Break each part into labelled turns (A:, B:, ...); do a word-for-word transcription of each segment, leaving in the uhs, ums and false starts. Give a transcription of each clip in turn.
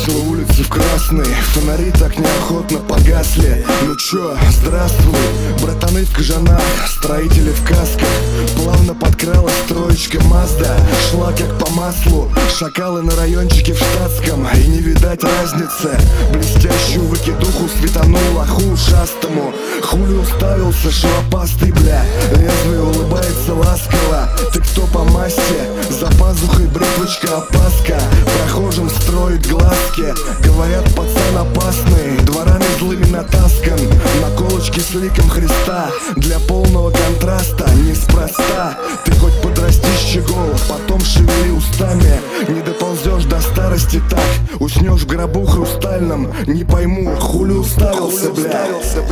A: Покрасила улицы в красный, фонари так неохотно погасли. Ну чё, здравствуй, братаны в кожанах, строители в касках. Плавно подкралась троечка Мазда, шла как по маслу. Шакалы на райончике в штатском, и не видать разницы. Блестящую выкидуху светанул лоху ушастому. Хули уставился шелопастый, бля, лезвие улыбается ласково. Ты кто по массе? За пазухой бритвочка опаска. Прохожим строит глазки, говорят, пацан опасный, дворами злыми натаскан. Наколочки с ликом Христа, для полного контраста неспроста. Ты хоть подрасти щегол, потом шевели устами. Не доползешь до старости так, уснешь в гробу хрустальном. Не пойму, хули уставился, бля.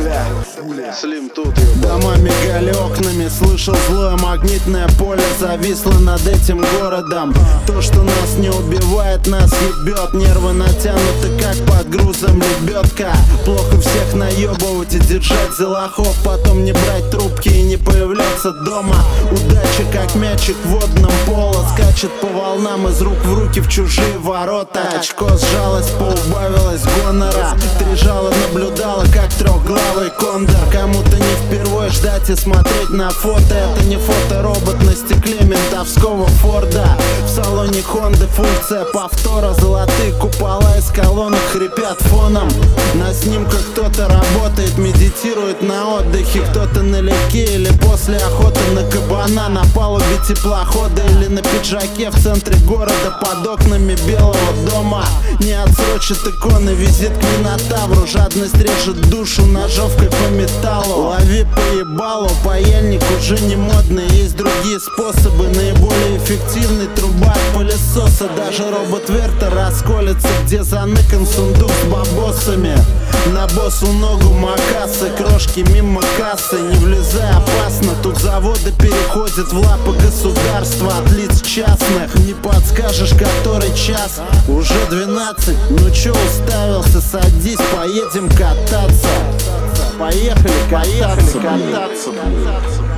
B: Слим тут. Дома мигали окнами, слышал злое магнитное поле зависло над этим городом. То, что нас не убивает, нас ебет. Нервы натянуты, как под грузом лебедка. Плохо всех наебывать и держать за лохов, потом не брать трубки и не появляться дома. Удача, как мячик в водном поло, скачет по волнам из рук в руки в чужие ворота. Очко сжалось, поубавилось гонора. Три жала наблюдала, как трехглавый кондор. Кому-то не впервые ждать и смотреть на фото. Это не фоторобот на стекле ментовского Форда. В салоне Хонды функция повтора. Золотые купола из колонок хрипят фоном. На снимках кто-то работает, медитирует на отдыхе. Кто-то налегке или после охоты на кабана. На палубе теплохода или на пиджаке в центре города под окнами белого дома. Не отсрочит иконы, визит к Минотавру. Жадность режет душу ножовкой по металлу. Лови поебалу, паяльник уже не модный. Есть другие способы, наиболее эффективный труба от пылесоса. Даже робот Вертер расколется, где заныкан сундук с бабосами. На боссу ногу макасы, крошки мимо кассы. Не влезай, опасно, тут заводы переходят в лапы государства от лиц частных. Не подскажешь, который час? Уже двенадцать, ну чё уставился, садись, поедем кататься. Поехали кататься, кататься.